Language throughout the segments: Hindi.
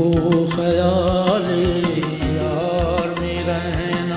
को ख्याले यार में रहना,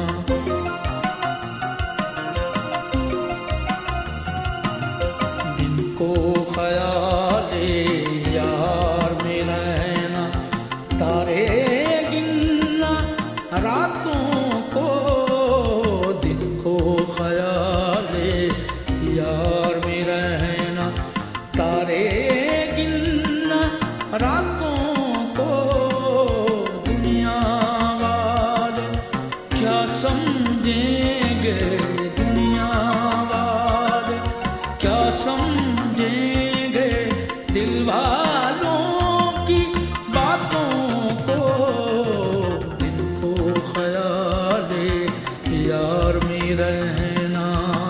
दिन को ख्याले यार में रहना, तारे गिनना रातों को, दिन को ख्याले यार में रहना, तारे गिनना रातों को। दुनिया वाले क्या समझेंगे, दुनिया वाले क्या समझेंगे, दिल वालों की बातों को, दिन को ख्याले यार में रहना।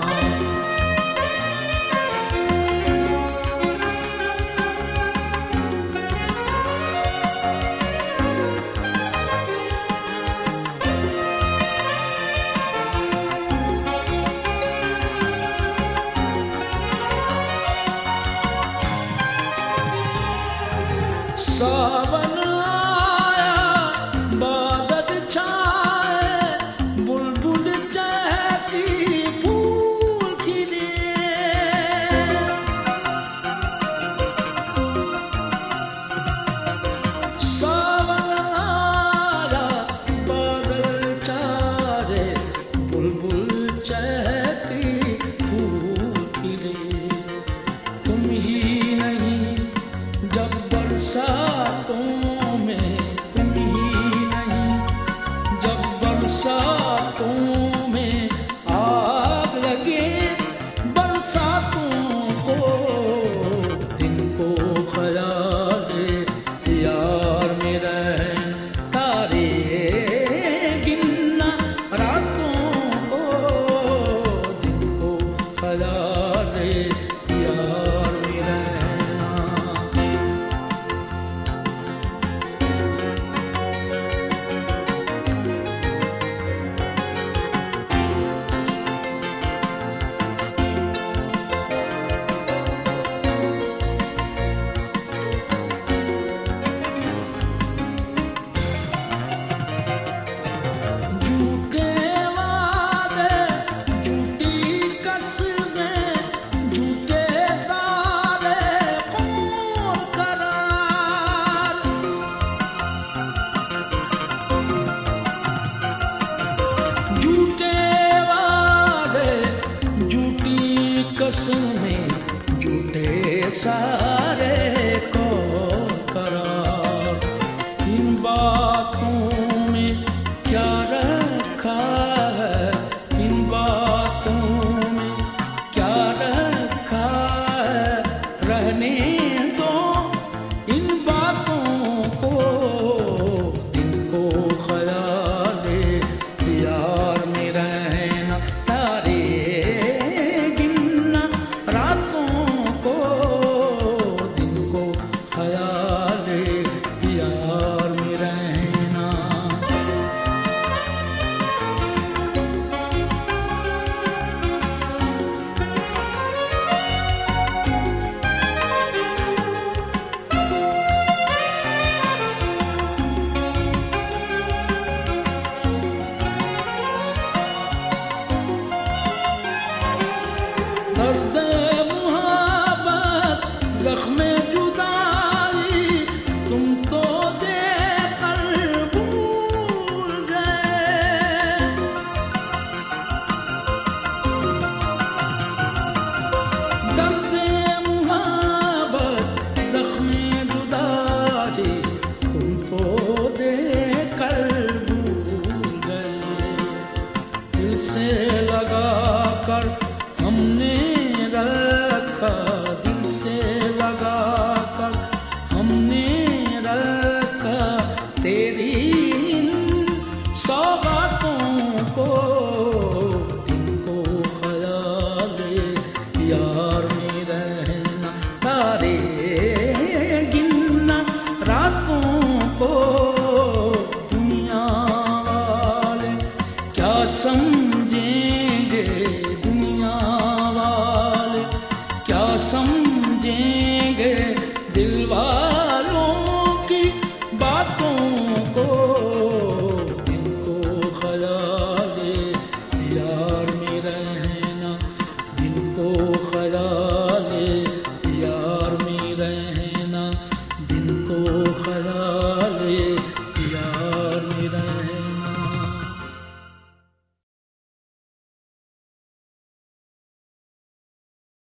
सावन आया बादल छाए, बुलबुल चहकी फूल खिले, सावन आया बादल छाए, बुलबुल चहकी फूल खिले। तुम ही नहीं जब बरसातों में, तुम ही नहीं जब बरसातों में आग लगे बरसातों को, दिन को ख्याले यार में रहना, तारे गिनना रातों को, दिन को ख्याले यार में रहना। झूठे वादे झूठी कसमें, झूठे सारे को करार, इन बातों में क्या रखा है, इन बातों में क्या रखा है, रहने दो इन बातों को, दिन को ख्याले यार में रहना, तारे गिनना रातों को, दिन को ख्याले यार में रहना। दर्द मुहब्बत ज़ख्म जुदाई तुम तो देकर भूल गए, दर्द मुहब्बत ज़ख्म जुदाई तुम तो देकर भूल गए। दिल से लगा कर हमने रखा, दिल से लगा कर हमने रखा, तेरी इन सौगातों को, दिन को ख्याले यार में रहना, तारे गिनना रातों को। दुनिया वाले क्या समझेंगे, दुनिया वाले क्या समझेंगे, दिल वालों की को